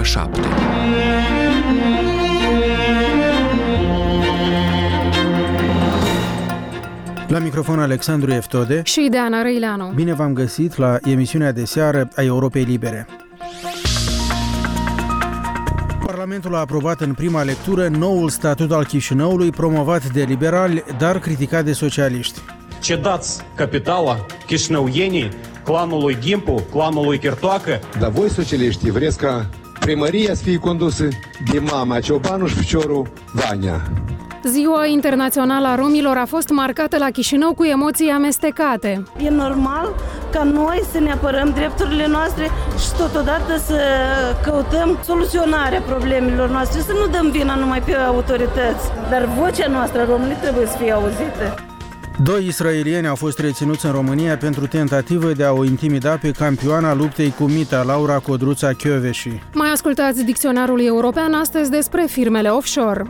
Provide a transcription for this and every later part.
7. La microfon Alexandru Eftode și Deana Răileanu. Bine v-am găsit la emisiunea de seară a Europei Libere. Parlamentul a aprobat în prima lectură noul statut al Chișinăului, promovat de liberali, dar criticat de socialiști. Cedați capitala chișinăuienii clanului Gimpu, clanului Chirtoacă. Dar voi, socialiștii, vreți ca primăria să fie condusă de mama Ciobanu și ficiorul Vania. Ziua Internațională a Romilor a fost marcată la Chișinău cu emoții amestecate. E normal ca noi să ne apărăm drepturile noastre și totodată să căutăm soluționarea problemelor noastre, să nu dăm vina numai pe autorități. Dar vocea noastră a românii trebuie să fie auzită. 2 israelieni au fost reținuți în România pentru tentativă de a o intimida pe campioana luptei cu mita, Laura Codruța Chioveși. Mai ascultați dicționarul european astăzi despre firmele offshore.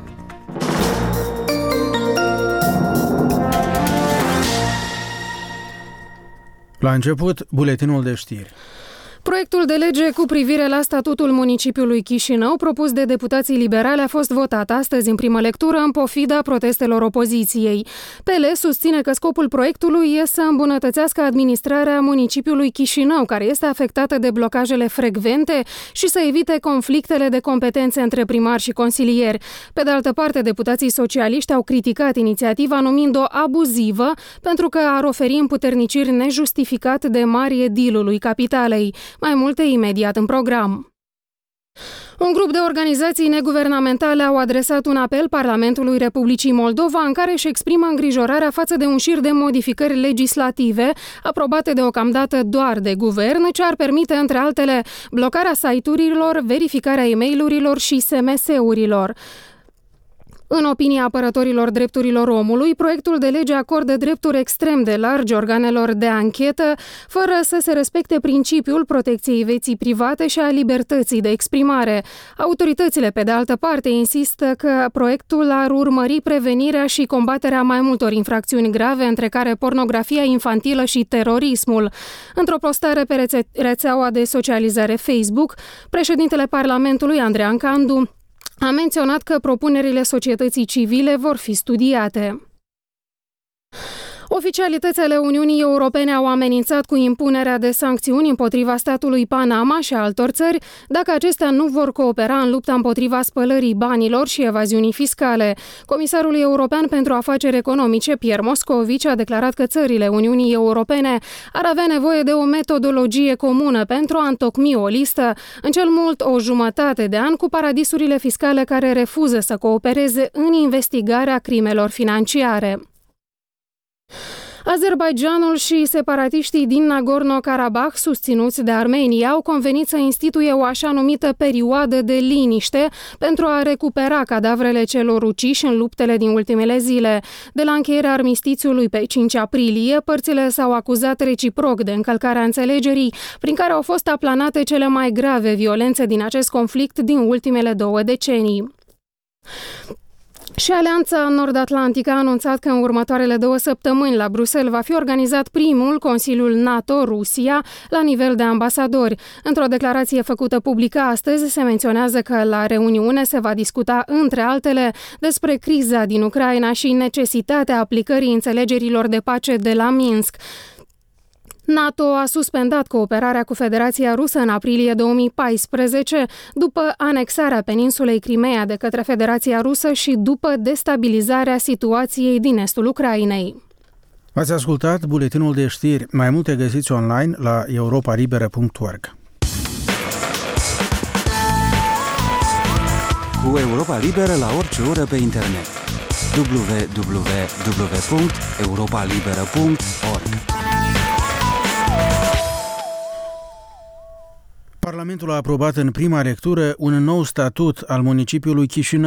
La început, buletinul de știri. Proiectul de lege cu privire la statutul municipiului Chișinău, propus de deputații liberali, a fost votat astăzi în primă lectură în pofida protestelor opoziției. PL susține că scopul proiectului e să îmbunătățească administrarea municipiului Chișinău, care este afectată de blocajele frecvente, și să evite conflictele de competențe între primari și consilieri. Pe de altă parte, deputații socialiști au criticat inițiativa numind-o abuzivă pentru că ar oferi împuterniciri nejustificat de mari edilului capitalei. Mai multe imediat în program. Un grup de organizații neguvernamentale au adresat un apel Parlamentului Republicii Moldova în care își exprimă îngrijorarea față de un șir de modificări legislative aprobate deocamdată doar de guvern, ce ar permite, între altele, blocarea site-urilor, verificarea e-mail-urilor și SMS-urilor. În opinia apărătorilor drepturilor omului, proiectul de lege acordă drepturi extrem de largi organelor de anchetă, fără să se respecte principiul protecției vieții private și a libertății de exprimare. Autoritățile, pe de altă parte, insistă că proiectul ar urmări prevenirea și combaterea mai multor infracțiuni grave, între care pornografia infantilă și terorismul. Într-o postare pe rețeaua de socializare Facebook, președintele Parlamentului, Andreea Ancandu, a menționat că propunerile societății civile vor fi studiate. Oficialitățile Uniunii Europene au amenințat cu impunerea de sancțiuni împotriva statului Panama și altor țări dacă acestea nu vor coopera în lupta împotriva spălării banilor și evaziunii fiscale. Comisarul European pentru Afaceri Economice, Pierre Moscovici, a declarat că țările Uniunii Europene ar avea nevoie de o metodologie comună pentru a întocmi o listă, în cel mult o jumătate de an, cu paradisurile fiscale care refuză să coopereze în investigarea crimelor financiare. Azerbaidjanul și separatiștii din Nagorno-Karabakh, susținuți de Armenia, au convenit să instituie o așa numită perioadă de liniște pentru a recupera cadavrele celor uciși în luptele din ultimele zile. De la încheierea armistițiului pe 5 aprilie, părțile s-au acuzat reciproc de încălcarea înțelegerii, prin care au fost aplanate cele mai grave violențe din acest conflict din ultimele 2 decenii. Și Alianța Nord-Atlantică a anunțat că în următoarele 2 săptămâni la Bruxelles va fi organizat primul Consiliul NATO-Rusia la nivel de ambasadori. Într-o declarație făcută publică astăzi se menționează că la reuniune se va discuta, între altele, despre criza din Ucraina și necesitatea aplicării înțelegerilor de pace de la Minsk. NATO a suspendat cooperarea cu Federația Rusă în aprilie 2014, după anexarea peninsulei Crimeea de către Federația Rusă și după destabilizarea situației din estul Ucrainei. Ați ascultat buletinul de știri. Mai multe găsiți online la europalibera.org. Cu Europa Liberă la orice oră pe internet. www.europalibera.org. Parlamentul a aprobat în prima lectură un nou statut al municipiului Chișinău.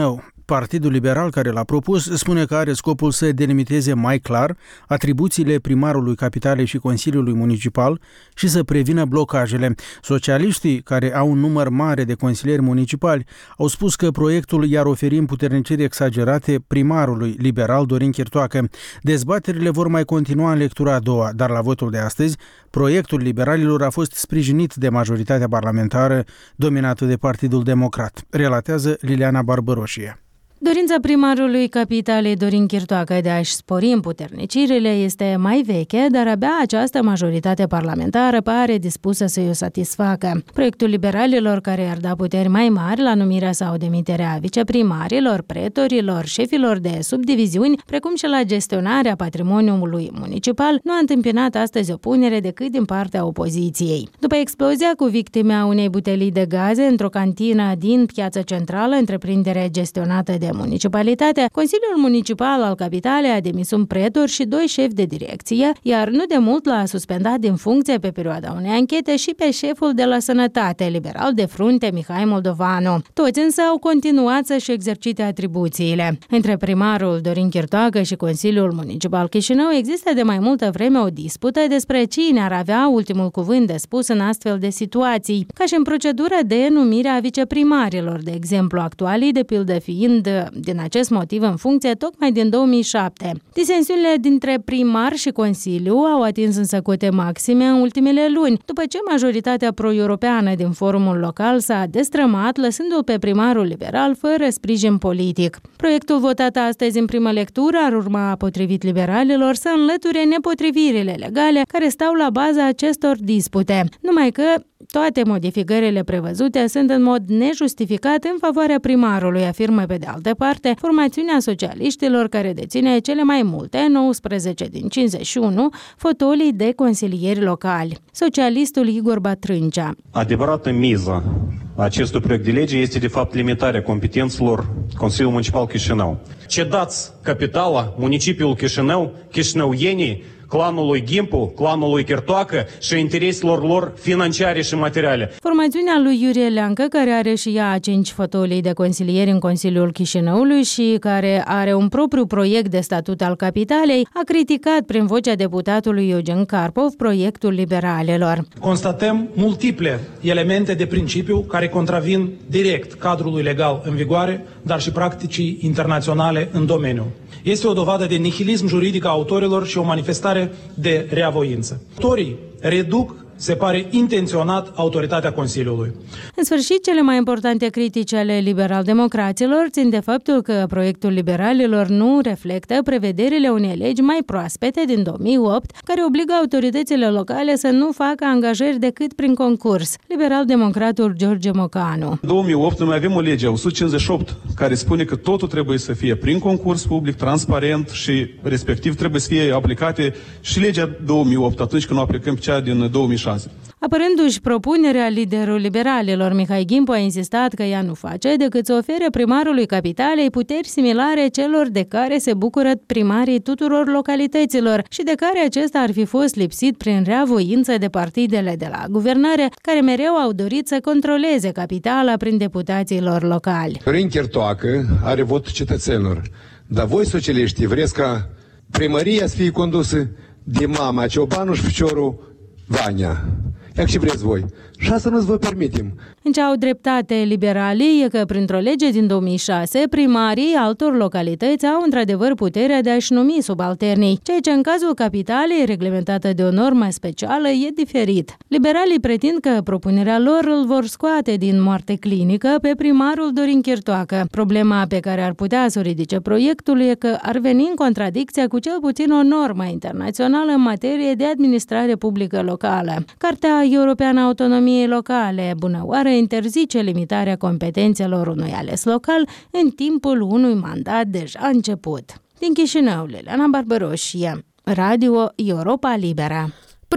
Partidul Liberal, care l-a propus, spune că are scopul să delimiteze mai clar atribuțiile primarului Capitalei și Consiliului Municipal și să prevină blocajele. Socialiștii, care au un număr mare de consilieri municipali, au spus că proiectul i-ar oferi împuterniciri exagerate primarului liberal Dorin Chirtoacă. Dezbaterile vor mai continua în lectura a doua, dar la votul de astăzi, proiectul liberalilor a fost sprijinit de majoritatea parlamentară dominată de Partidul Democrat, relatează Liliana Barbăroșie. Dorința primarului Capitalei Dorin Chirtoacă de a-și spori împuternicirile este mai veche, dar abia această majoritate parlamentară pare dispusă să-i o satisfacă. Proiectul liberalilor, care ar da puteri mai mari la numirea sau demiterea viceprimarilor, pretorilor, șefilor de subdiviziuni, precum și la gestionarea patrimoniului municipal, nu a întâmpinat astăzi opunere decât din partea opoziției. După explozia cu victimea unei butelii de gaze într-o cantină din Piața Centrală, întreprindere gestionată de municipalitate, Consiliul Municipal al Capitalei a demis un pretor și 2 șefi de direcție, iar nu de mult l-a suspendat din funcție pe perioada unei anchete și pe șeful de la Sănătate, liberal de frunte Mihai Moldovanu. Toți însă au continuat să-și exercite atribuțiile. Între primarul Dorin Chirtoacă și Consiliul Municipal Chișinău există de mai multă vreme o dispută despre cine ar avea ultimul cuvânt de spus în astfel de situații, ca și în procedura de numire a viceprimarilor, de exemplu, actualii, de pildă fiind din acest motiv în funcție tocmai din 2007. Disensiunile dintre primar și Consiliu au atins însă cote maxime în ultimele luni, după ce majoritatea pro-europeană din forumul local s-a destrămat, lăsându-l pe primarul liberal fără sprijin politic. Proiectul votat astăzi în primă lectură ar urma, potrivit liberalilor, să înlăture nepotrivirile legale care stau la baza acestor dispute, numai că toate modificările prevăzute sunt în mod nejustificat în favoarea primarului, afirmă pe de altă parte formațiunea socialiștilor, care deține cele mai multe, 19 din 51, fotolii de consilieri locali. Socialistul Igor Batrâncea. Adevărată miză a acestui proiect de lege este de fapt limitarea competențelor Consiliului Municipal Chișinău. Cedați capitala, municipiul Chișinău, chișinăuienii, clanului Gimpu, clanului Chirtoacă și intereselor lor financiare și materiale. Formațiunea lui Iurie Leancă, care are și ea 5 fotolii de consilieri în Consiliul Chișinăului și care are un propriu proiect de statut al Capitalei, a criticat prin vocea deputatului Eugen Karpov proiectul liberalilor. Constatăm multiple elemente de principiu care contravin direct cadrului legal în vigoare, dar și practicii internaționale în domeniu. Este o dovadă de nihilism juridic a autorilor și o manifestare de reavoință. Autorii reduc, se pare intenționat, autoritatea Consiliului. În sfârșit, cele mai importante critici ale liberal-democraților țin de faptul că proiectul liberalilor nu reflectă prevederile unei legi mai proaspete din 2008, care obligă autoritățile locale să nu facă angajări decât prin concurs. Liberal-democratul George Mocanu. În 2008 noi avem o lege, 158, care spune că totul trebuie să fie prin concurs public, transparent și respectiv trebuie să fie aplicate și legea 2008, atunci când o aplicăm pe cea din 2006. Apărându-și propunerea, liderul liberalilor Mihai Gimpu a insistat că ea nu face decât să ofere primarului Capitalei puteri similare celor de care se bucură primarii tuturor localităților și de care acesta ar fi fost lipsit prin reavoință de partidele de la guvernare, care mereu au dorit să controleze capitala prin deputații lor locali. Dorin Chirtoacă are votul cetățenilor, dar voi, socialiștii, vreți ca primăria să fie condusă de mama Ciobanu și ficiorul Vania. Ia ce vreți voi. Și asta nu-ți vă permitem. În ce au dreptate liberalii e că, printr-o lege din 2006, primarii altor localități au într-adevăr puterea de a-și numi subalternii, ceea ce în cazul Capitalei, reglementată de o normă specială, e diferit. Liberalii pretind că propunerea lor îl vor scoate din moarte clinică pe primarul Dorin Chirtoacă. Problema pe care ar putea să o ridice proiectul e că ar veni în contradicție cu cel puțin o normă internațională în materie de administrare publică locală. Carta Europeană a Autonomiei Locale, bunăoară, interzice limitarea competențelor unui ales local în timpul unui mandat deja început. Din Chișinău, Liliana Barbăroșie, Radio Europa Liberă.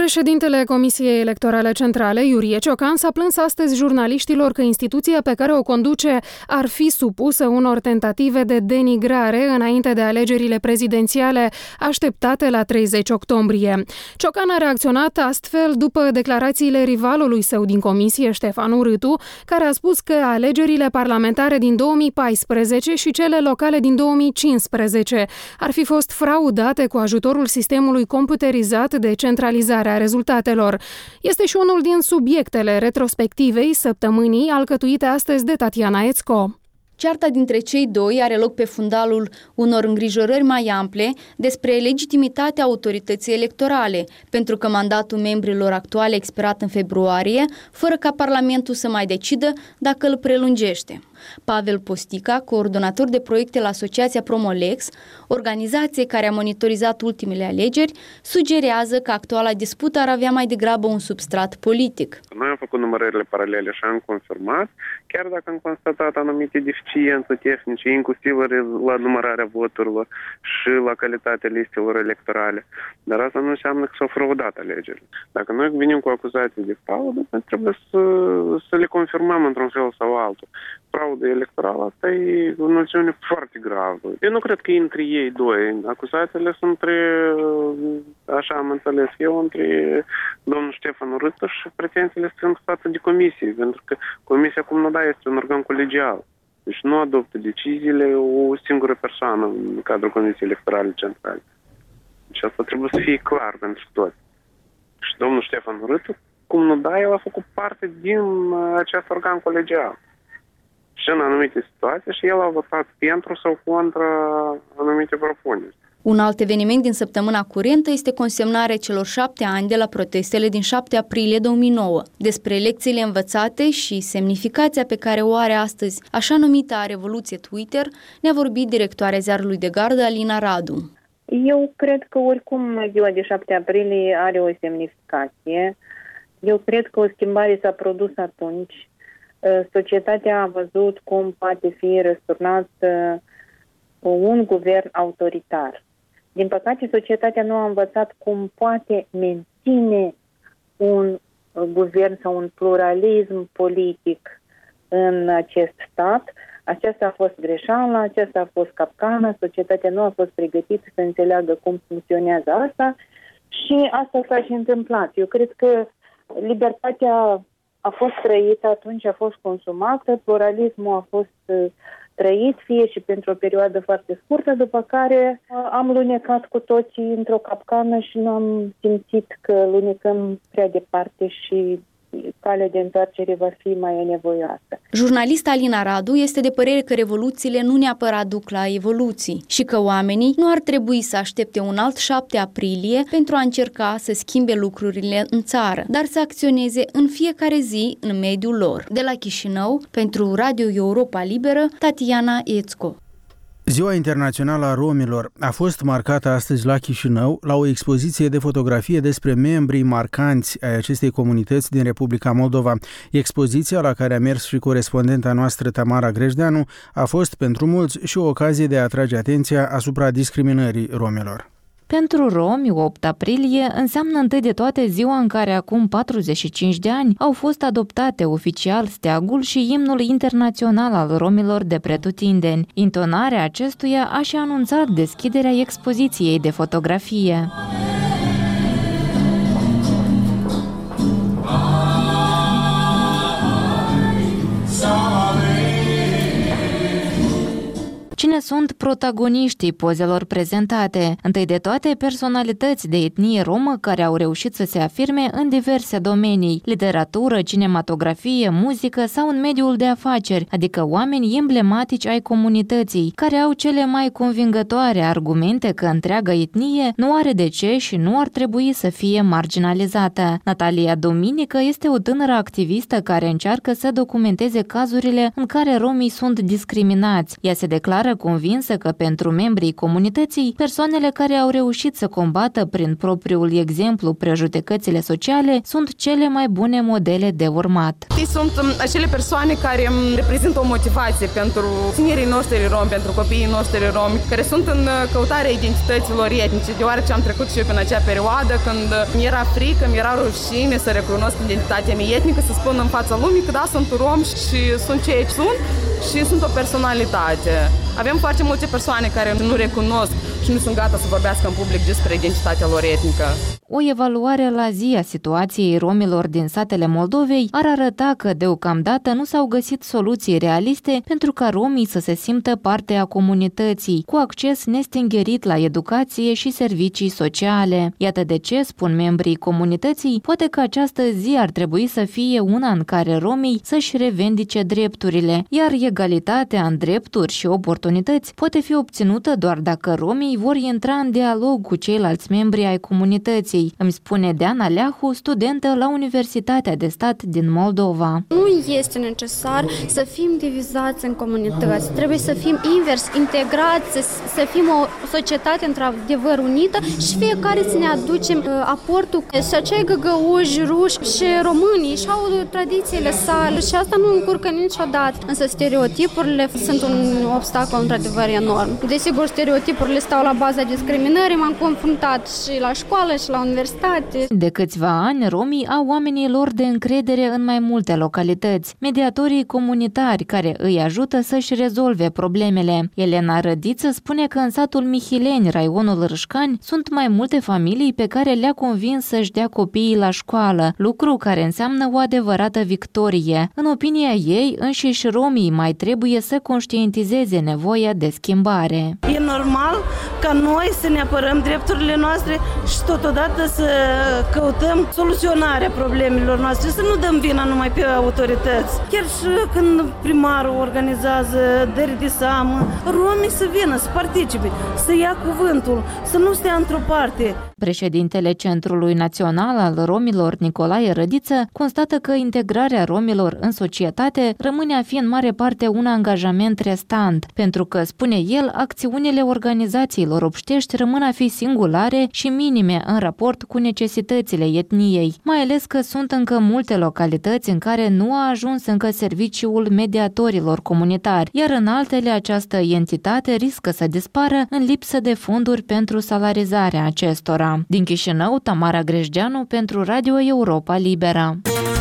Președintele Comisiei Electorale Centrale, Iurie Ciocan, s-a plâns astăzi jurnaliștilor că instituția pe care o conduce ar fi supusă unor tentative de denigrare înainte de alegerile prezidențiale așteptate la 30 octombrie. Ciocan a reacționat astfel după declarațiile rivalului său din comisie, Ștefan Urâtu, care a spus că alegerile parlamentare din 2014 și cele locale din 2015 ar fi fost fraudate cu ajutorul sistemului computerizat de centralizare a rezultatelor. Este și unul din subiectele retrospectivei săptămânii alcătuite astăzi de Tatiana Ețco. Cearta dintre cei doi are loc pe fundalul unor îngrijorări mai ample despre legitimitatea autorității electorale, pentru că mandatul membrilor actuale a expirat în februarie, fără ca Parlamentul să mai decidă dacă îl prelungește. Pavel Postica, coordonator de proiecte la Asociația Promolex, organizație care a monitorizat ultimele alegeri, sugerează că actuala dispută ar avea mai degrabă un substrat politic. Noi am făcut numărările paralele și am confirmat, chiar dacă am constatat anumite deficiențe tehnice, inclusiv la numărarea voturilor și la calitatea listelor electorale. Dar asta nu înseamnă că s-au fraudat alegerile. Dacă noi venim cu acuzații de fraudă, trebuie să le confirmăm într-un fel sau altul. Fraudă electorală, asta e o noțiune foarte gravă. Eu nu cred că între ei doi. Acuzațiile sunt între, așa am înțeles eu, între domnul Ștefan Urâtu și pretențiile sunt față de comisie, pentru că comisia, cum nu da, este un organ colegial. Deci nu adoptă deciziile o singură persoană în cadrul Comisiei Electorale Centrale. Deci asta trebuie să fie clar pentru toți. Și domnul Ștefan Urâtu, cum nu da, el a făcut parte din acest organ colegial. Și în anumite situații și el a votat pentru sau contra anumite propuneri. Un alt eveniment din săptămâna curentă este consemnarea celor 7 ani de la protestele din 7 aprilie 2009. Despre lecțiile învățate și semnificația pe care o are astăzi așa numita revoluție Twitter, ne-a vorbit directoarea ziarului de gardă Alina Radu. Eu cred că oricum ziua de 7 aprilie are o semnificație. Eu cred că o schimbare s-a produs atunci. Societatea a văzut cum poate fi răsturnat un guvern autoritar. Din păcate, societatea nu a învățat cum poate menține un guvern sau un pluralism politic în acest stat. Aceasta a fost greșeala, aceasta a fost capcana, societatea nu a fost pregătită să înțeleagă cum funcționează asta și asta s-a și întâmplat. Eu cred că libertatea a fost trăită atunci, a fost consumată, pluralismul a fost trăit, fie și pentru o perioadă foarte scurtă, după care am lunecat cu toții într-o capcană și nu am simțit că lunecăm prea departe și calea de întoarcere va fi mai nevoioasă. Jurnalista Alina Radu este de părere că revoluțiile nu neapărat duc la evoluții și că oamenii nu ar trebui să aștepte un alt 7 aprilie pentru a încerca să schimbe lucrurile în țară, dar să acționeze în fiecare zi în mediul lor. De la Chișinău, pentru Radio Europa Liberă, Tatiana Ețco. Ziua Internațională a Romilor a fost marcată astăzi la Chișinău la o expoziție de fotografie despre membrii marcanți ai acestei comunități din Republica Moldova. Expoziția, la care a mers și corespondenta noastră Tamara Grejdeanu, a fost pentru mulți și o ocazie de a atrage atenția asupra discriminării romilor. Pentru romi, 8 aprilie înseamnă întâi de toate ziua în care acum 45 de ani au fost adoptate oficial steagul și imnul internațional al romilor de pretutindeni. Intonarea acestuia a și anunțat deschiderea expoziției de fotografie. Cine sunt protagoniștii pozelor prezentate? Întâi de toate, personalități de etnie romă care au reușit să se afirme în diverse domenii: literatură, cinematografie, muzică sau în mediul de afaceri, adică oameni emblematici ai comunității, care au cele mai convingătoare argumente că întreaga etnie nu are de ce și nu ar trebui să fie marginalizată. Natalia Dominică este o tânără activistă care încearcă să documenteze cazurile în care romii sunt discriminați. Ea se declară convinsă că pentru membrii comunității, persoanele care au reușit să combată prin propriul exemplu prejudecățile sociale sunt cele mai bune modele de urmat. Sunt acele persoane care reprezintă o motivație pentru tinerii noștri romi, pentru copiii noștri romi, care sunt în căutarea identităților etnice, deoarece am trecut și eu prin acea perioadă când mi-era frică, mi-era rușine să recunosc identitatea mea etnică, să spun în fața lumii că da, sunt rom și sunt ceea ce sunt și sunt o personalitate. Avem foarte multe persoane care nu recunosc și nu sunt gata să vorbească în public despre identitatea lor etnică. O evaluare la zi a situației romilor din satele Moldovei ar arăta că deocamdată nu s-au găsit soluții realiste pentru ca romii să se simtă parte a comunității, cu acces nestingerit la educație și servicii sociale. Iată de ce, spun membrii comunității, poate că această zi ar trebui să fie una în care romii să-și revendice drepturile, iar egalitatea în drepturi și oportunități poate fi obținută doar dacă romii vor intra în dialog cu ceilalți membri ai comunității, îmi spune Deana Leahu, studentă la Universitatea de Stat din Moldova. Nu este necesar să fim divizați în comunități. Trebuie să fim invers, integrați, să fim o societate într-adevăr unită și fiecare să ne aducem aportul. Și acei găgăuși, ruși și românii și au tradițiile sale și asta nu încurcă niciodată. Însă stereotipurile sunt un obstacol într-adevăr enorm. Desigur, stereotipurile stau la baza discriminării, m-am confruntat și la școală și la universitate. De câțiva ani, romii au oamenii lor de încredere în mai multe localități, mediatorii comunitari care îi ajută să-și rezolve problemele. Elena Rădiță spune că în satul Mihileni, raionul Râșcani, sunt mai multe familii pe care le-a convins să-și dea copiii la școală, lucru care înseamnă o adevărată victorie. În opinia ei, înșiși romii mai trebuie să conștientizeze nevoia de schimbare. E normal ca noi să ne apărăm drepturile noastre și totodată să căutăm soluționarea problemelor noastre, să nu dăm vina numai pe autorități. Chiar și când primarul organizează dări de seamă, romii să vină, să participe, să ia cuvântul, să nu stea într-o parte. Președintele Centrului Național al Romilor, Nicolae Rădiță, constată că integrarea romilor în societate rămâne a fi în mare parte un angajament restant, pentru că, spune el, acțiunile organizațiilor obștești rămân a fi singulare și minime în raport cu necesitățile etniei, mai ales că sunt încă multe localități în care nu a ajuns încă serviciul mediatorilor comunitari, iar în altele această entitate riscă să dispară în lipsă de fonduri pentru salarizarea acestora. Din Chișinău, Tamara Grejdeanu pentru Radio Europa Libera.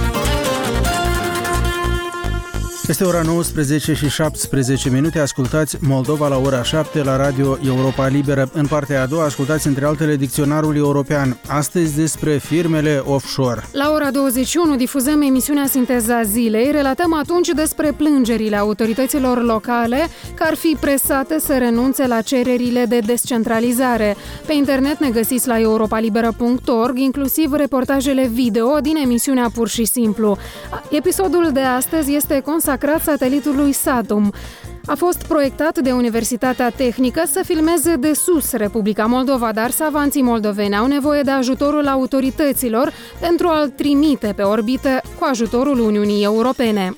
Este ora 19 și 17 minute, ascultați Moldova la ora 7 la Radio Europa Liberă. În partea a doua ascultați între altele dicționarul european, astăzi despre firmele offshore. La ora 21 difuzăm emisiunea Sinteza Zilei, relatăm atunci despre plângerile autorităților locale că ar fi presate să renunțe la cererile de descentralizare. Pe internet ne găsiți la europalibera.org, inclusiv reportajele video din emisiunea Pur și Simplu. Episodul de astăzi este consacrat satelitului Satum. A fost proiectat de Universitatea Tehnică să filmeze de sus Republica Moldova, dar savanții moldoveni au nevoie de ajutorul autorităților pentru a-l trimite pe orbită cu ajutorul Uniunii Europene.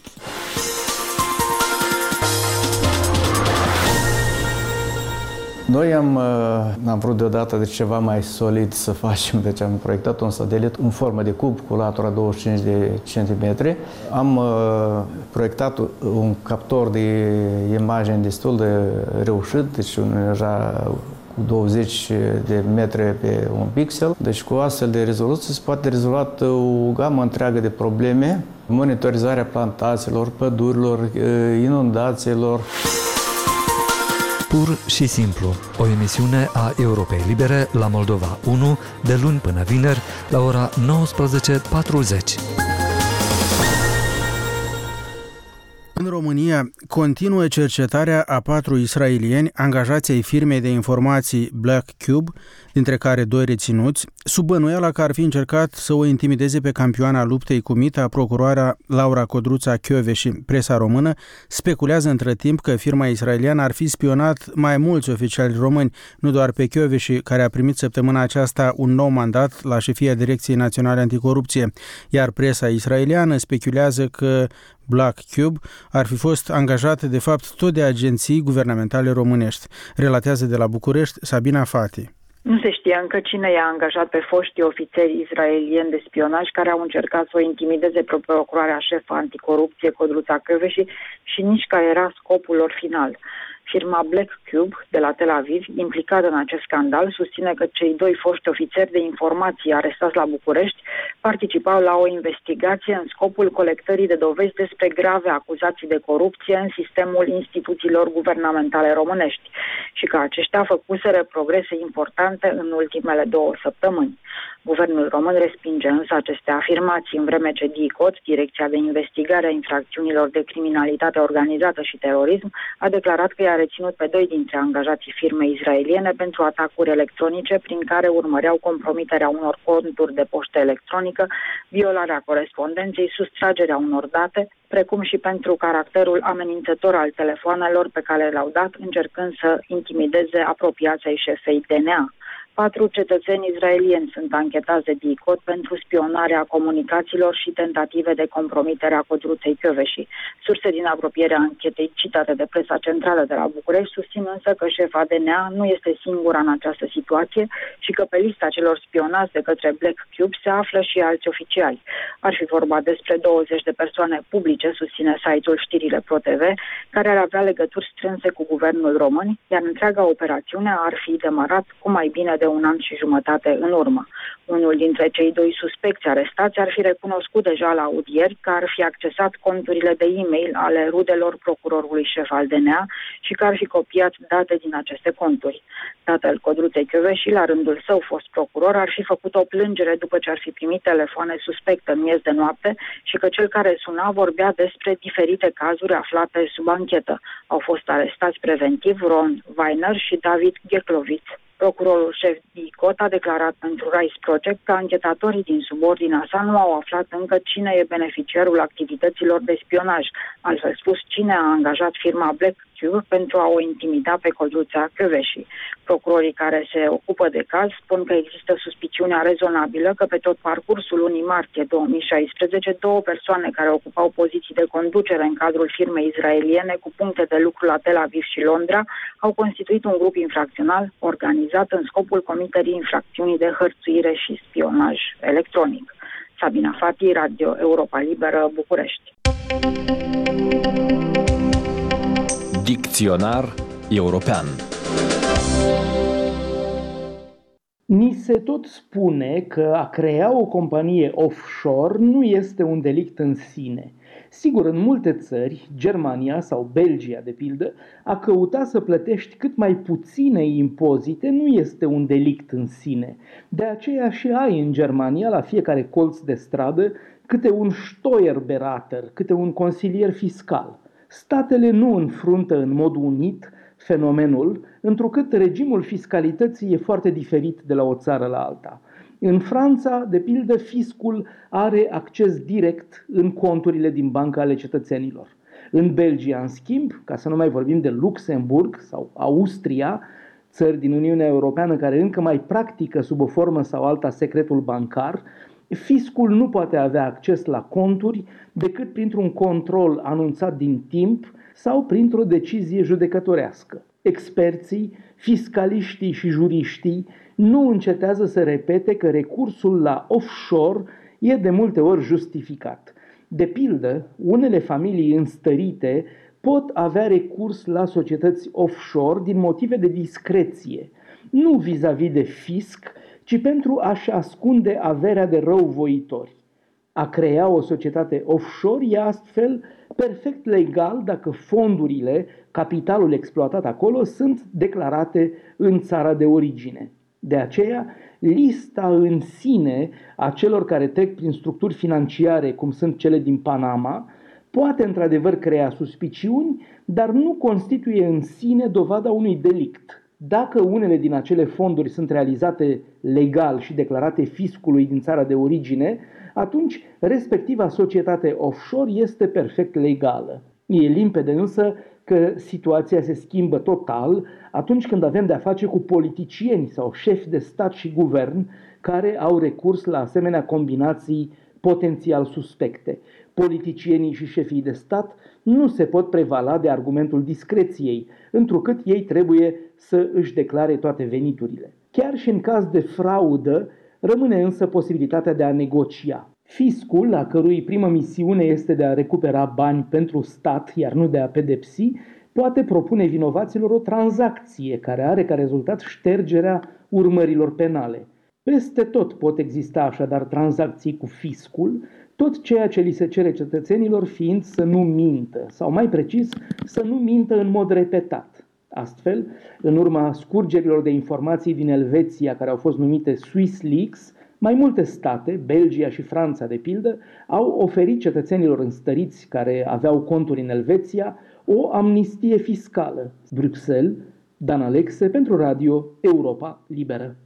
Noi am vrut deodată de ceva mai solid să facem, deci am proiectat un satelit în formă de cub cu latura 25 de centimetri. Am proiectat un captor de imagini destul de reușit, deci deja cu 20 de metri pe un pixel. Deci cu astfel de rezoluție se poate rezolva o gamă întreagă de probleme, monitorizarea plantațiilor, pădurilor, inundațiilor. Pur și simplu, o emisiune a Europei Libere la Moldova 1, de luni până vineri, la ora 19:40. În România continuă cercetarea a 4 israelieni angajați ai firmei de informații Black Cube, dintre care 2 reținuți, sub bănuiala că ar fi încercat să o intimideze pe campioana luptei cu mita. Procuroarea Laura Codruța Chioveși. Presa română speculează între timp că firma israeliană ar fi spionat mai mulți oficiali români, nu doar pe Chioveși, care a primit săptămâna aceasta un nou mandat la șefia Direcției Naționale Anticorupție, iar presa israeliană speculează că Black Cube ar fi fost angajat de fapt tot de agenții guvernamentale românești, relatează de la București Sabina Fati. Nu se știa încă cine i-a angajat pe foștii ofițeri israelieni de spionaj care au încercat să o intimideze pe procurarea șefă anticorupție Codruța Kövesi și nici care era scopul lor final. Firma Black Cube de la Tel Aviv, implicată în acest scandal, susține că cei doi foști ofițeri de informații arestați la București participau la o investigație în scopul colectării de dovezi despre grave acuzații de corupție în sistemul instituțiilor guvernamentale românești și că aceștia făcuseră progrese importante în ultimele 2 săptămâni. Guvernul român respinge însă aceste afirmații, în vreme ce DICOT, Direcția de Investigare a Infracțiunilor de Criminalitate Organizată și Terorism, a declarat că i-a reținut pe 2 dintre angajații firmei israeliene pentru atacuri electronice prin care urmăreau compromiterea unor conturi de poștă electronică, violarea corespondenței, sustragerea unor date, precum și pentru caracterul amenințător al telefoanelor pe care le-au dat, încercând să intimideze apropiații ai șefei DNA. 4 cetățeni israelieni sunt anchetați de DICOT pentru spionarea comunicațiilor și tentative de compromitere a Codruței Kövesi. Surse din apropierea anchetei citate de presa centrală de la București susțin însă că șefa DNA nu este singura în această situație și că pe lista celor spionați de către Black Cube se află și alți oficiali. Ar fi vorba despre 20 de persoane publice, susține site-ul Știrile Pro-TV, care ar avea legături strânse cu guvernul român, iar întreaga operațiune ar fi demarat cu mai bine de 1 an și jumătate în urmă. Unul dintre cei 2 suspecți arestați ar fi recunoscut deja la audieri că ar fi accesat conturile de e-mail ale rudelor procurorului șef al DNA și că ar fi copiat date din aceste conturi. Tatăl Codruței Kövesi, la rândul său fost procuror, ar fi făcut o plângere după ce ar fi primit telefoane suspecte în miez de noapte și că cel care suna vorbea despre diferite cazuri aflate sub anchetă. Au fost arestați preventiv Ron Weiner și David Ghecloviț. Procurorul șef DICOT a declarat pentru Rice Project că anchetatorii din subordinea sa nu au aflat încă cine e beneficiarul activităților de spionaj, altfel spus cine a angajat firma Black Cube pentru a o intimida pe Codruța Kövesi. Procurorii care se ocupă de caz spun că există suspiciunea rezonabilă că pe tot parcursul lunii martie 2016, 2 persoane care ocupau poziții de conducere în cadrul firmei israeliene cu puncte de lucru la Tel Aviv și Londra au constituit un grup infracțional organizat în scopul comiterii infracțiunii de hărțuire și spionaj electronic. Sabina Fati, Radio Europa Liberă, București. Dicționar european. Ni se tot spune că a crea o companie offshore nu este un delict în sine. Sigur, în multe țări, Germania sau Belgia, de pildă, a căuta să plătești cât mai puține impozite nu este un delict în sine. De aceea și ai în Germania, la fiecare colț de stradă, câte un Steuerberater, câte un consilier fiscal. Statele nu înfruntă în mod unit fenomenul, întrucât regimul fiscalității e foarte diferit de la o țară la alta. În Franța, de pildă, fiscul are acces direct în conturile din bancă ale cetățenilor. În Belgia, în schimb, ca să nu mai vorbim de Luxemburg sau Austria, țări din Uniunea Europeană care încă mai practică sub o formă sau alta secretul bancar, fiscul nu poate avea acces la conturi decât printr-un control anunțat din timp sau printr-o decizie judecătorească. Experții, fiscaliștii și juriștii nu încetează să repete că recursul la offshore e de multe ori justificat. De pildă, unele familii înstărite pot avea recurs la societăți offshore din motive de discreție, nu vis-a-vis de fisc, ci pentru a-și ascunde averea de răuvoitori. A crea o societate offshore e astfel perfect legal dacă fondurile, capitalul exploatat acolo, sunt declarate în țara de origine. De aceea, lista în sine a celor care trec prin structuri financiare, cum sunt cele din Panama, poate într-adevăr crea suspiciuni, dar nu constituie în sine dovada unui delict. Dacă unele din acele fonduri sunt realizate legal și declarate fiscului din țara de origine, atunci respectiva societate offshore este perfect legală. E limpede însă că situația se schimbă total atunci când avem de-a face cu politicieni sau șefi de stat și guvern care au recurs la asemenea combinații potențial suspecte. Politicienii și șefii de stat nu se pot prevala de argumentul discreției, întrucât ei trebuie să își declare toate veniturile. Chiar și în caz de fraudă, rămâne însă posibilitatea de a negocia. Fiscul, a cărui primă misiune este de a recupera bani pentru stat, iar nu de a pedepsi, poate propune vinovaților o tranzacție care are ca rezultat ștergerea urmărilor penale. Peste tot pot exista așadar tranzacții cu fiscul, tot ceea ce li se cere cetățenilor fiind să nu mintă, sau mai precis, să nu mintă în mod repetat. Astfel, în urma scurgerilor de informații din Elveția, care au fost numite Swiss Leaks, mai multe state, Belgia și Franța de pildă, au oferit cetățenilor înstăriți care aveau conturi în Elveția o amnistie fiscală. Bruxelles, Dan Alexe pentru Radio Europa Liberă.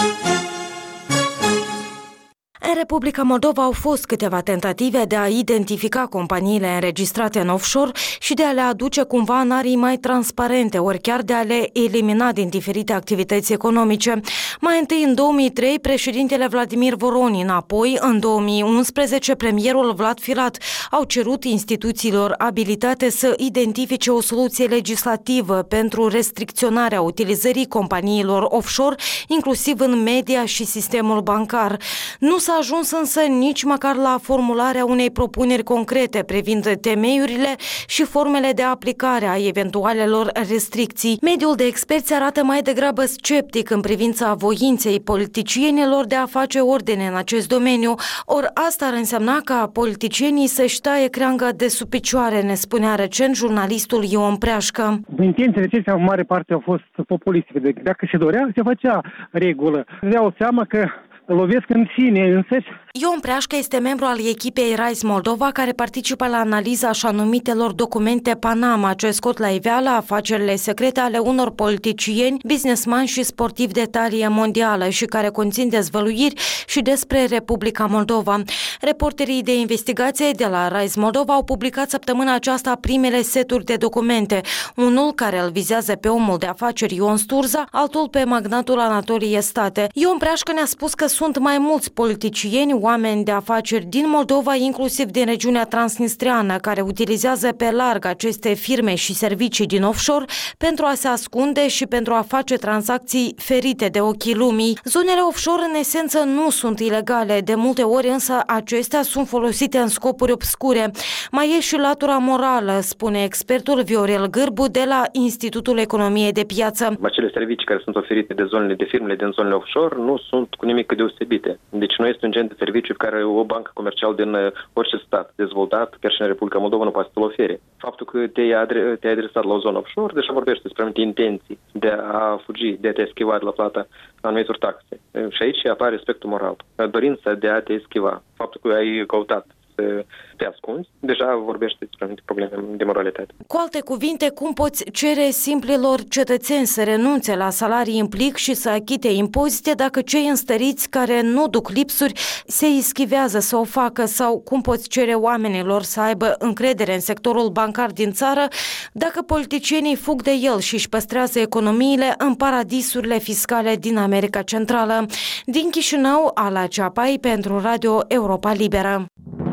În Republica Moldova au fost câteva tentative de a identifica companiile înregistrate în offshore și de a le aduce cumva în arii mai transparente, ori chiar de a le elimina din diferite activități economice. Mai întâi, în 2003, președintele Vladimir Voronin, apoi, în 2011, premierul Vlad Filat au cerut instituțiilor abilitate să identifice o soluție legislativă pentru restricționarea utilizării companiilor offshore, inclusiv în media și sistemul bancar. Nu s-a ajuns însă nici măcar la formularea unei propuneri concrete privind temeiurile și formele de aplicare a eventualelor restricții. Mediul de experți arată mai degrabă sceptic în privința voinței politicienilor de a face ordine în acest domeniu, ori asta ar însemna ca politicienii să-și taie creanga de sub picioare, ne spunea recent jurnalistul Ion Preașcă. Intențiile acestea, în mare parte, au fost populiste. Dacă se dorea, se făcea regulă. Dădeau seama că lovesc în sine însăși. Ion Preașcă este membru al echipei Rise Moldova, care participă la analiza așa numitelor documente Panama, ce scot la iveală afacerile secrete ale unor politicieni, businessmani și sportivi de talie mondială și care conțin dezvăluiri și despre Republica Moldova. Reporterii de investigație de la Rise Moldova au publicat săptămâna aceasta primele seturi de documente, unul care îl vizează pe omul de afaceri Ion Sturza, altul pe magnatul Anatolie State. Ion Preașcă ne-a spus că sunt mai mulți politicieni, oameni de afaceri din Moldova, inclusiv din regiunea transnistreană, care utilizează pe larg aceste firme și servicii din offshore pentru a se ascunde și pentru a face tranzacții ferite de ochii lumii. Zonele offshore, în esență, nu sunt ilegale, de multe ori însă acestea sunt folosite în scopuri obscure. Mai e și latura morală, spune expertul Viorel Gârbu de la Institutul Economiei de Piață. Acele servicii care sunt oferite de firmele din zonele offshore nu sunt cu nimic deosebite. Deci nu este un gen de serviciu pe care o bancă comercială din orice stat dezvoltat, chiar și în Republica Moldova, nu poate să-l ofere. Faptul că te-ai adresat la o zonă offshore, deja vorbește despre anumite intenții de a fugi, de a te eschiva de la plata anumitor taxe. Și aici apare aspectul moral. Dorința de a te eschiva. Faptul că ai căutat să te ascunzi, deja vorbește despre anumite probleme de moralitate. Cu alte cuvinte, cum poți cere simplilor cetățeni să renunțe la salarii în plic și să achite impozite dacă cei înstăriți care nu duc lipsuri se ischivează să o facă, sau cum poți cere oamenilor să aibă încredere în sectorul bancar din țară dacă politicienii fug de el și își păstrează economiile în paradisurile fiscale din America Centrală. Din Chișinău, Ala Ceapai pentru Radio Europa Liberă.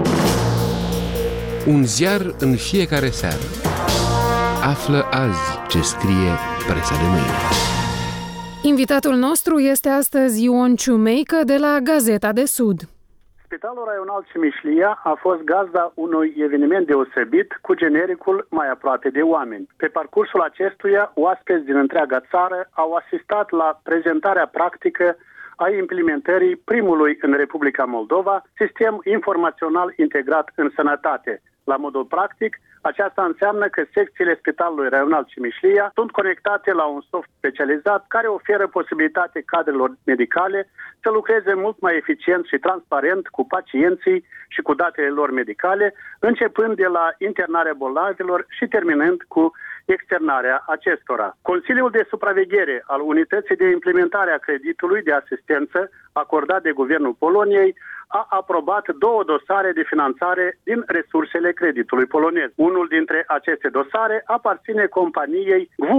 Un ziar în fiecare seară. Află azi ce scrie presa de mâine. Invitatul nostru este astăzi Ion Ciumeică de la Gazeta de Sud. Spitalul Raional Cimișlia a fost gazda unui eveniment deosebit cu genericul Mai aproape de oameni. Pe parcursul acestuia, oaspeți din întreaga țară au asistat la prezentarea practică a implementării primului în Republica Moldova sistem informațional integrat în sănătate. La modul practic, aceasta înseamnă că secțiile Spitalului Raional Cimișlia sunt conectate la un soft specializat care oferă posibilitate cadrelor medicale să lucreze mult mai eficient și transparent cu pacienții și cu datele lor medicale, începând de la internarea bolnavilor și terminând cu externarea acestora. Consiliul de supraveghere al Unității de Implementare a Creditului de Asistență acordat de Guvernul Poloniei a aprobat 2 dosare de finanțare din resursele creditului polonez. Unul dintre aceste dosare aparține companiei Gvura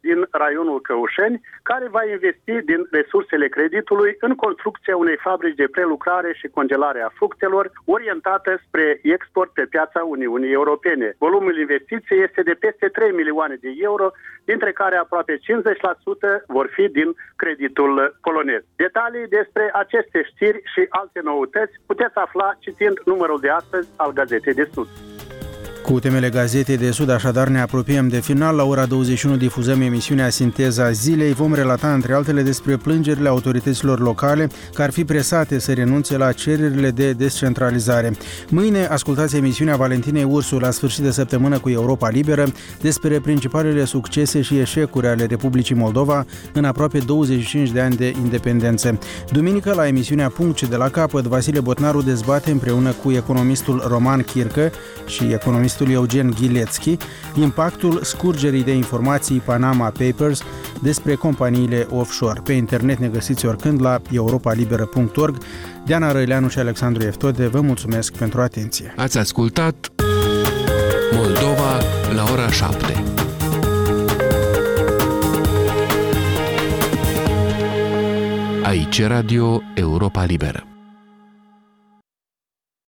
din raionul Căușeni, care va investi din resursele creditului în construcția unei fabrici de prelucrare și congelare a fructelor, orientată spre export pe piața Uniunii Europene. Volumul investiției este de peste 3 milioane de euro, dintre care aproape 50% vor fi din creditul polonez. Detalii despre aceste știri și alte noutăți puteți afla citind numărul de astăzi al Gazetei de Sud. Cu temele Gazetei de Sud, așadar, ne apropiem de final. La ora 21 difuzăm emisiunea Sinteza Zilei. Vom relata, între altele, despre plângerile autorităților locale care ar fi presate să renunțe la cererile de descentralizare. Mâine ascultați emisiunea Valentinei Ursu la sfârșit de săptămână cu Europa Liberă despre principalele succese și eșecuri ale Republicii Moldova în aproape 25 de ani de independență. Duminică, la emisiunea Punct de la capăt, Vasile Botnaru dezbate împreună cu economistul Roman Chircă și economistul Eugen Ghilețchi impactul scurgerii de informații Panama Papers despre companiile offshore. Pe internet ne găsiți oricând la europalibera.org. Diana Răileanu și Alexandru Eftode vă mulțumesc pentru atenție. Ați ascultat Moldova la ora 7. Aici Radio Europa Liberă.